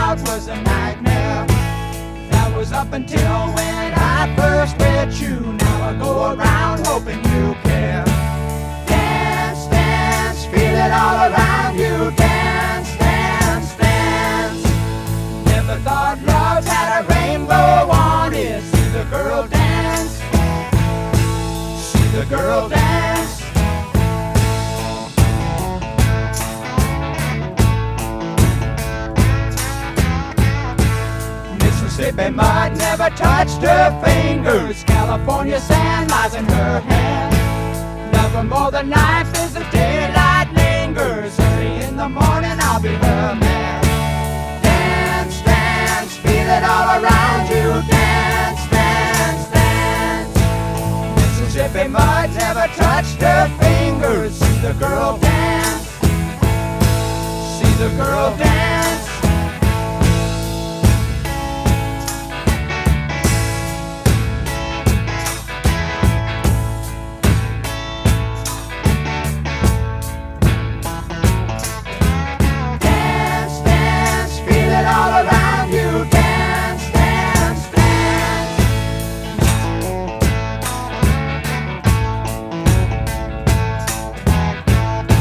out was a nightmare. That was up until when I first met you. Now I go around hoping you care. Dance, dance, feel it all around you. Dance, dance, dance. Never thought love had a rainbow on it. See the girl dance. See the girl dance. Mississippi mud never touched her fingers. California sand lies in her hand. Love her more than life as the daylight lingers. Early in the morning I'll be her man. Dance, dance, feel it all around you. Dance, dance, dance. Mississippi mud never touched her fingers. See the girl dance. See the girl dance.